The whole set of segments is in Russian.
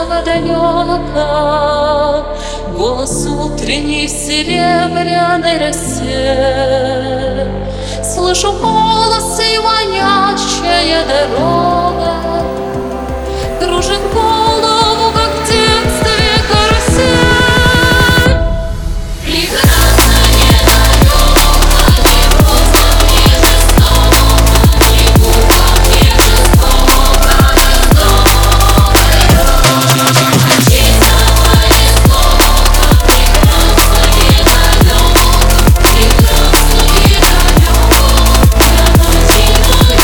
ясного далека, голос утренний в серебряной росе. Слышу голос и манящая дорога кружит голову, как в детстве карусель. Прекрасно, недалеко, не просто, не жестоко, не глупо, не жестоко, чистого не слова, прекрасно, недалеко, прекрасно, недалеко, я начинаю.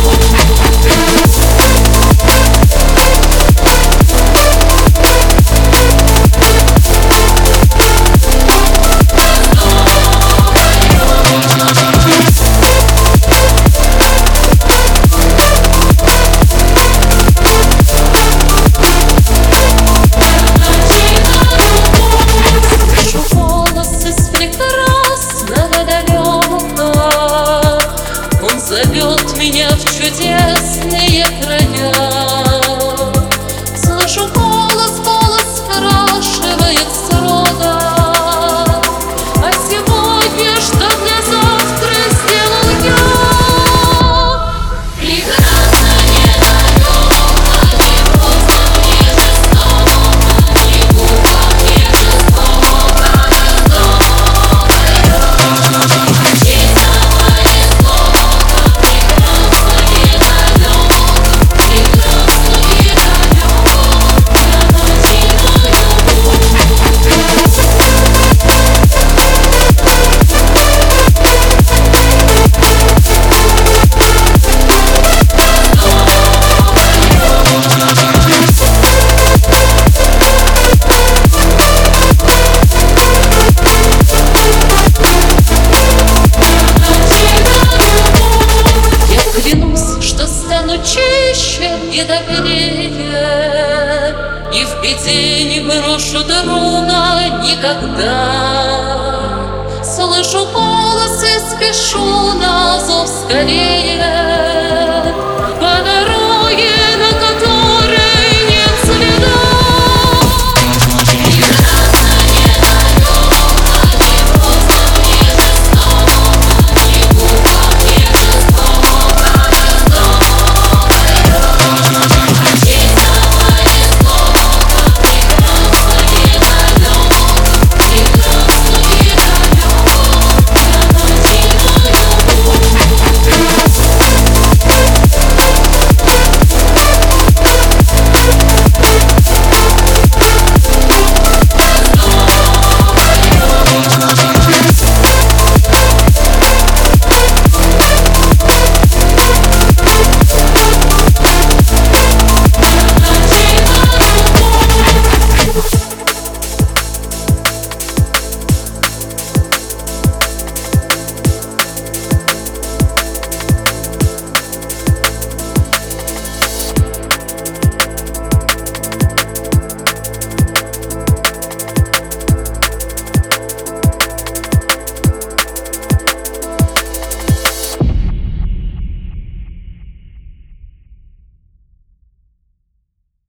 Зовет меня в чудесные края. Слышу голос, голос спрашивает строго: а сегодня что для завтра сделал я? Прекрасно, недалеко, не просто, не жестоко, не глупо, не жестоко, чище и добрее, и в беде не брошу друга никогда. Слышу голос и спешу на зов скорее.